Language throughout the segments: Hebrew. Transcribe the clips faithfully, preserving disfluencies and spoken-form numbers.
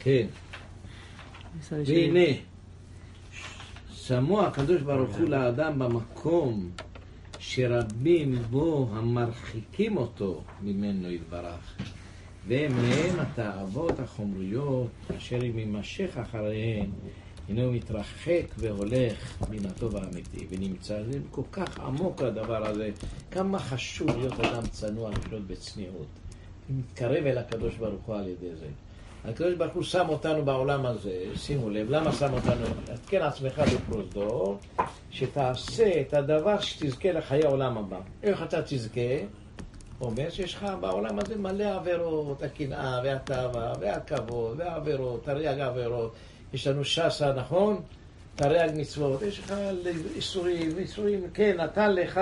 כן. והנה, שמו הקדוש ברוך הוא לאדם במקום שרבים בו המרחיקים אותו ממנו יתברך. והם מהם התאוות החומריות, אשר אם יימשך אחריהן, הנה הוא מתרחק והולך מן הטוב האמיתי, ונמצא, זה כל כך עמוק הדבר הזה, כמה חשוב להיות אדם צנוע, לחיות בצניעות, ומתקרב אל הקדוש ברוך הוא על ידי זה. הקדוש ברוך הוא שם אותנו בעולם הזה, שימו לב, למה שם אותנו? תתקן עצמך בפרוזדור, שתעשה את הדבר שתזכה לחיי העולם הבא. איך אתה תזכה? אומר שיש לך בעולם הזה מלא עבירות, הקנאה והתאווה והכבוד והעבירות, תרי"ג עבירות. יש לנו שסה, נכון? תרי"ג מצוות, יש לך איסורים, איסורים, כן, נתן לך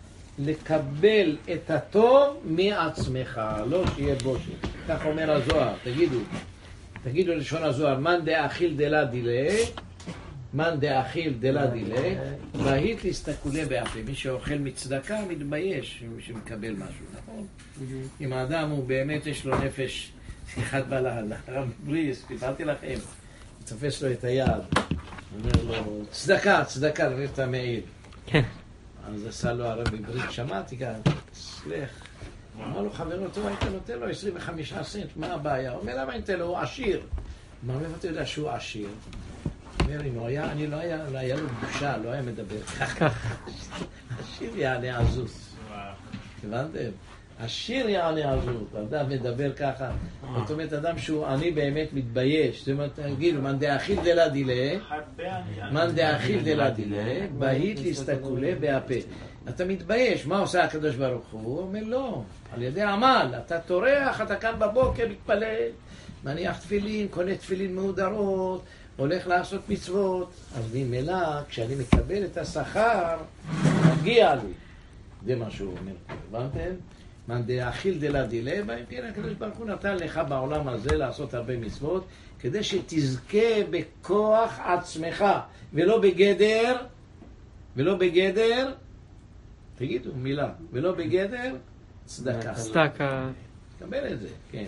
לקבל את הטוב מעצמך, לא שיהיה בושי. כך אומר הזוהר, תגידו, תגידו לשון הזוהר, מן דאכיל דלה דילה, מן דאכיל דלה דילה, והית להסתכלה באפי. מי שאוכל מצדקה מתבייש שמקבל משהו, נכון? אם האדם הוא באמת יש לו נפש, שיחת בלילה, הרב בריס, פיפרתי לכם, תופס לו את היד, אומר לו, צדקה, צדקה, להביא את המעיל. כן. אז עשה לו הרב בברית, שמעתי כאן, סלח. אמר לו, חברו טוב, היית נותן לו עשרים וחמישה סנט, מה הבעיה? הוא אומר, למה היית לו? הוא עשיר. מה, מאיפה אתה יודע שהוא עשיר? הוא אומר, אם הוא היה, אני לא היה, לא היה לו בושה, לא היה מדבר ככה. עשיר יענה עזות. הבנתם? עשיר יענה עזות. אדם מדבר ככה. זאת אומרת, אדם שהוא עני באמת מתבייש. זאת אומרת, תגידו, מן דאכיל דלה דילה, מן דאכיל דלה דילה, בהית להסתכלה בהפה. אתה מתבייש, מה עושה הקדוש ברוך הוא? הוא אומר לא, על ידי עמל, אתה תורח, אתה קם בבוקר, מתפלל, מניח תפילין, קונה תפילין מהודרות, הולך לעשות מצוות, אז ממילא, כשאני מקבל את השכר, מגיע לי. זה מה שהוא אומר, הבנתם? מן דאכיל דלה דילה, אם כן הקדוש ברוך הוא נתן לך בעולם הזה לעשות הרבה מצוות, כדי שתזכה בכוח עצמך, ולא בגדר, ולא בגדר, תגידו מילה, ולא בגדר צדקה. צדקה. תקבל את זה, כן.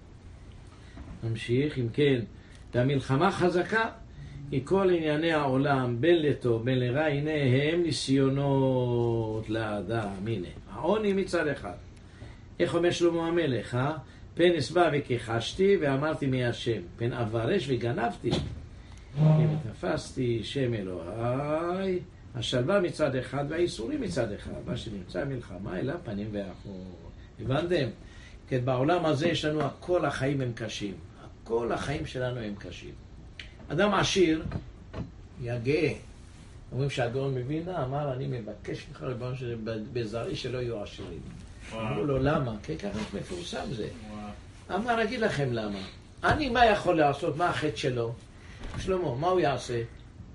נמשיך, אם כן, והמלחמה חזקה היא כל ענייני העולם, בין לטוב, בין לרע, הנה הם ניסיונות לאדם, הנה. העוני מצד אחד. איך אומר שלמה המלך, אה? פן אסבע וכיחשתי ואמרתי מי השם, פן אברש וגנבתי, אם תפסתי שם אלוהי, השלווה מצד אחד והאיסורים מצד אחד, מה שנמצא מלחמה אליו פנים ואחור. הבנתם? כי בעולם הזה יש לנו, כל החיים הם קשים. כל החיים שלנו הם קשים. אדם עשיר, יגאה. אומרים שהגאון מווילנה אמר, אני מבקש לך ריבונו של בזרעי שלא יהיו עשירים. אמרו לו, למה? כי ככה מפורסם זה. אמר, אגיד לכם למה. אני מה יכול לעשות? מה החטא שלו? שלמה, מה הוא יעשה?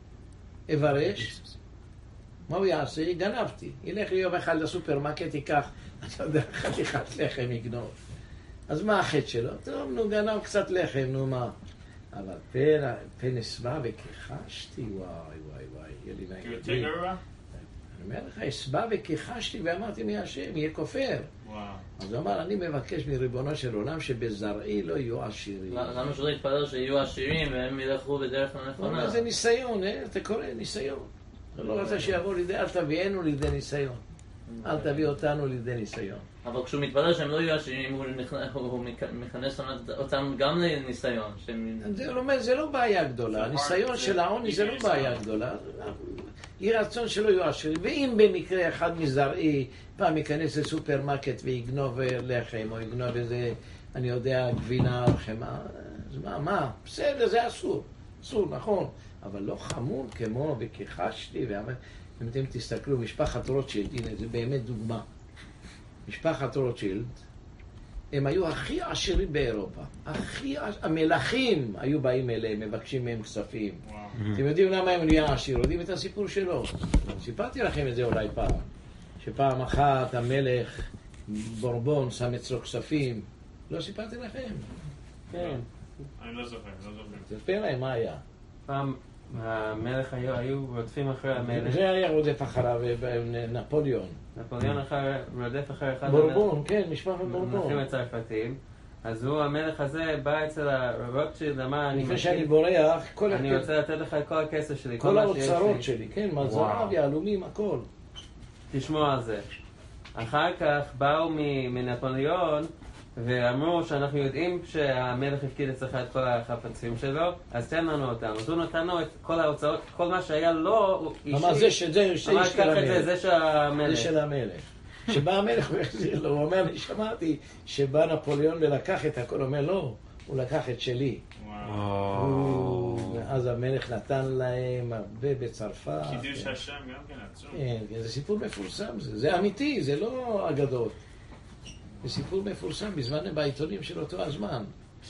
אברש? מה הוא יעשה? גנבתי. ילך יום אחד לסופרמרקט, ייקח, אתה יודע, חתיכת לחם יגנוב. אז מה החטא שלו? טוב, נו, גנב קצת לחם, נו מה? אבל פן, פן אסבע וכיחשתי, וואי, וואי, וואי, יהיה לי נעים. אני אומר לך, אסבע וכיחשתי ואמרתי מי השם, יהיה כופר. אז הוא אמר, אני מבקש מריבונו של עולם שבזרעי לא יהיו עשירים. למה שלא יתפלל שיהיו עשירים והם ילכו בדרך הנכונה? זה ניסיון, אתה קורא ניסיון. אתה לא רוצה שיבוא לידי, אל תביאנו לידי ניסיון. אל תביא אותנו לידי ניסיון. אבל כשהוא מתפלל שהם לא יהיו עשירים, הוא מכנס אותם גם לניסיון. זה לא בעיה גדולה. הניסיון של העוני זה לא בעיה גדולה. יהיה רצון שלא יהיו עשירים. ואם במקרה אחד מזרעי פעם ייכנס לסופרמרקט ויגנוב לחם, או יגנוב איזה, אני יודע, גבינה או חמאה, אז מה, מה? בסדר, זה אסור. אסור, נכון. אבל לא חמור כמו וכיחשתי, אם אתם תסתכלו, משפחת רוטשילד, הנה, זה באמת דוגמה. משפחת רוטשילד, הם היו הכי עשירים באירופה. הכי המלכים היו באים אליהם, מבקשים מהם כספים. אתם יודעים למה הם נהיה עשיר? יודעים את הסיפור שלו. סיפרתי לכם את זה אולי פעם. שפעם אחת המלך בורבון שם אצלו כספים. לא סיפרתי לכם? כן. אני לא זוכר, לא זוכר. תספר להם מה היה. פעם המלך היו רודפים אחרי המלך. זה היה רודף אחריו, נפוליאון. נפוליאון רודף אחרי אחד... בורבון, כן, משפחת בורבון. מלכים הצרפתים. אז הוא, המלך הזה, בא אצל הרוטשילד, אמר, אני לפני שאני בורח, כל אני הכ- רוצה לתת לך את כל הכסף שלי, כל מה שיש לי. האוצרות שלי, כן, מהזהב, יהלומים, הכל. תשמעו על זה. אחר כך באו מ- מנפוליאון ואמרו שאנחנו יודעים שהמלך הפקיד אצלך את כל החפצים שלו, אז תן לנו אותם. אז הוא נתן לו את כל ההוצאות, כל מה שהיה לו, הוא אישי. אמר זה שזה זה אמר איש של קח את זה, המלך. זה של המלך. זה של המלך. שבא המלך והחזיר לו, הוא אומר, אני שמעתי שבא נפוליאון ולקח את הכל, הוא אומר, לא, הוא לקח את שלי. הוא- ואז המלך נתן להם הרבה בצרפת. קידוש השם גם כן עצום. כן, כן, זה סיפור מפורסם, זה, זה אמיתי, זה לא אגדות. זה סיפור מפורסם בזמן בעיתונים של אותו הזמן.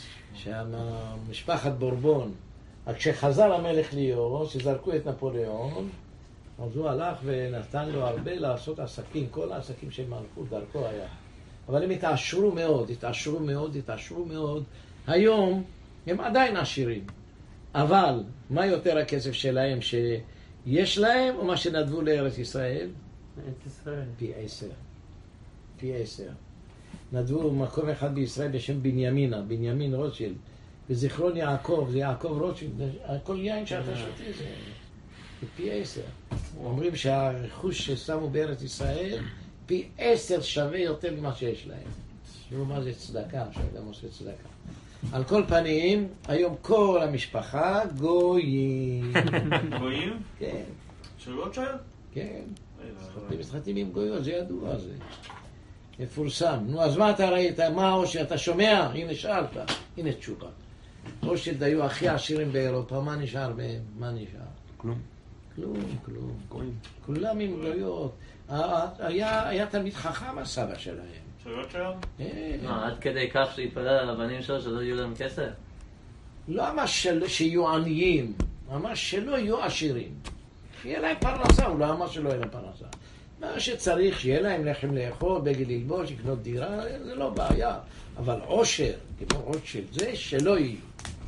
שמשפחת בורבון, כשחזר המלך ליאור, שזרקו את נפוליאון, אז הוא הלך ונתן לו הרבה לעשות עסקים, כל העסקים של מלכות דרכו היה. אבל הם התעשרו מאוד, התעשרו מאוד, התעשרו מאוד. היום הם עדיין עשירים. אבל מה יותר הכסף שלהם שיש להם, או מה שנדבו לארץ ישראל? ארץ ישראל. פי עשר. פי עשר. נדבו מקום אחד בישראל בשם בנימינה, בנימין רוטשילד. בזיכרון יעקב, זה יעקב רוטשילד, כל יין שאתה שותה זה... זה פי עשר. אומרים שהרכוש ששמו בארץ ישראל פי עשר שווה יותר ממה שיש להם. תראו מה זה צדקה, שאדם עושה צדקה. על כל פנים, היום כל המשפחה גויים. גויים? כן, של רוטשילד? כן. אוי, סוחרים מתחתנים עם גויות, זה ידוע, זה מפורסם. נו, אז מה אתה ראית? מה העושר? אתה שומע? הנה שאלת. הנה תשובה. רוטשילד היו הכי עשירים באירופה, מה נשאר מהם? מה נשאר? כלום. כלום, כלום. גויים. כולם עם גויות. היה, היה תלמיד חכם הסבא שלהם. של רוטשילד? כן. מה, עד כדי כך שהתפלל על הבנים שלו שלא יהיו להם כסף? לא ממש של- שיהיו עניים, ממש שלא יהיו עשירים. שיהיה להם פרנסה, הוא לא אמר שלא יהיה להם פרנסה. מה שצריך, שיהיה להם לחם לאכול, בגד ללבוש, לקנות דירה, זה לא בעיה. אבל עושר, כמו רוטשילד, זה שלא יהיו.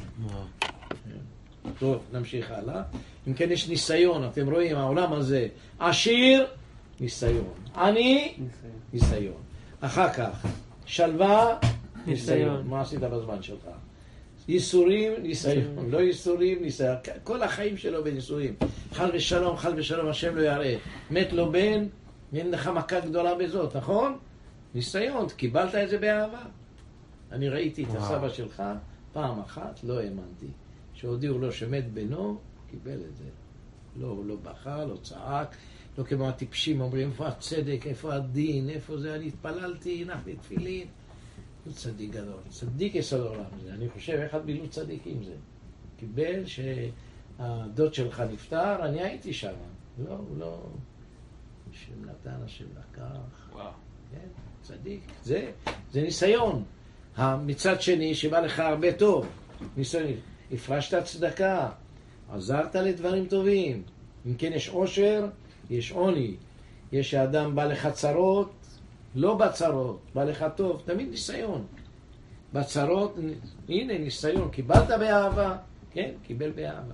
טוב, נמשיך הלאה. אם כן יש ניסיון, אתם רואים, העולם הזה עשיר, ניסיון. עני, ניסיון. ניסיון. אחר כך, שלווה, ניסיון. ניסיון. מה עשית בזמן שלך? ייסורים, ניסיון. לא ייסורים, ניסיון. כל החיים שלו בניסויים. חל ושלום, חל ושלום, השם לא יראה. מת לו בן, אין לך מכה גדולה בזאת, נכון? ניסיון, קיבלת את זה באהבה. אני ראיתי את הסבא שלך פעם אחת, לא האמנתי. שהודיעו לו שמת בנו, קיבל את זה. לא, הוא לא בכה, לא צעק, לא כמו הטיפשים אומרים, איפה הצדק, איפה הדין, איפה זה, אני התפללתי, הנחתי תפילין. הוא צדיק גדול, צדיק יסוד העולם הזה. אני חושב, איך את בילו צדיק עם זה? קיבל שהדוד שלך נפטר, אני הייתי שם. לא, הוא לא... השם נתן, השם לקח. וואו. כן, צדיק. זה, זה ניסיון. מצד שני, שבא לך הרבה טוב. ניסיון, הפרשת צדקה, עזרת לדברים טובים. אם כן יש עושר, יש עוני. יש האדם בא לך צרות, לא בצרות, בא לך טוב, תמיד ניסיון. בצרות, הנה ניסיון, קיבלת באהבה, כן, קיבל באהבה.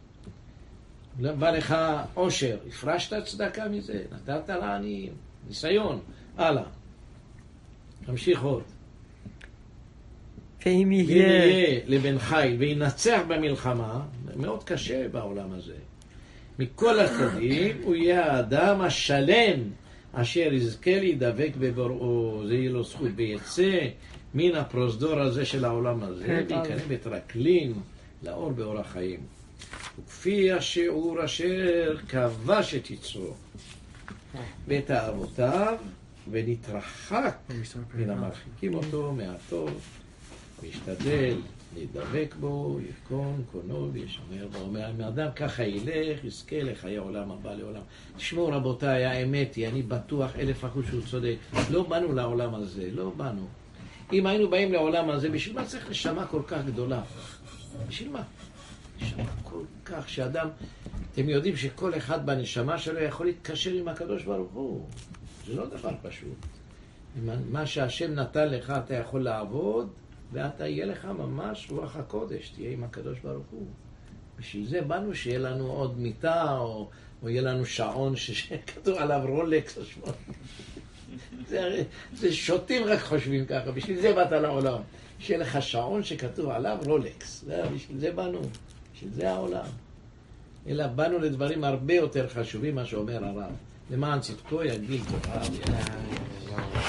בא לך עושר, הפרשת צדקה מזה, נתת לעניים, ניסיון, הלאה. נמשיך עוד. ואם ואם יהיה יהיה לבן חיל וינצח במלחמה, מאוד קשה בעולם הזה. מכל הצדדים הוא יהיה האדם השלם אשר יזכה להידבק בבוראו, זה יהיה לו זכות ויצא מן הפרוזדור הזה של העולם הזה, ויקרב בטרקלין לאור באור החיים. וכפי השיעור אשר כבש את יצרו ואת אהבותיו ונתרחק מן המרחיקים אותו מהטוב, וישתדל להידבק בו, ירקון, קונו וישמר בו. אומר, אם האדם ככה ילך, יזכה לחיי עולם הבא לעולם. תשמעו רבותיי, האמת היא, אני בטוח אלף אחוז שהוא צודק. לא באנו לעולם הזה, לא באנו. אם היינו באים לעולם הזה, בשביל מה צריך נשמה כל כך גדולה? בשביל מה? נשמה כל כך, שאדם, אתם יודעים שכל אחד בנשמה שלו יכול להתקשר עם הקדוש ברוך הוא. זה לא דבר פשוט. מה שהשם נתן לך אתה יכול לעבוד, ואתה יהיה לך ממש רוח הקודש, תהיה עם הקדוש ברוך הוא. בשביל זה באנו שיהיה לנו עוד מיטה, או, או יהיה לנו שעון שכתוב עליו רולקס או שמונה. זה, זה שוטים רק חושבים ככה, בשביל זה באת לעולם. שיהיה לך שעון שכתוב עליו רולקס, זה, בשביל זה באנו, בשביל זה העולם. אלא באנו לדברים הרבה יותר חשובים, מה שאומר הרב. למען צדקו יגדיל תורה.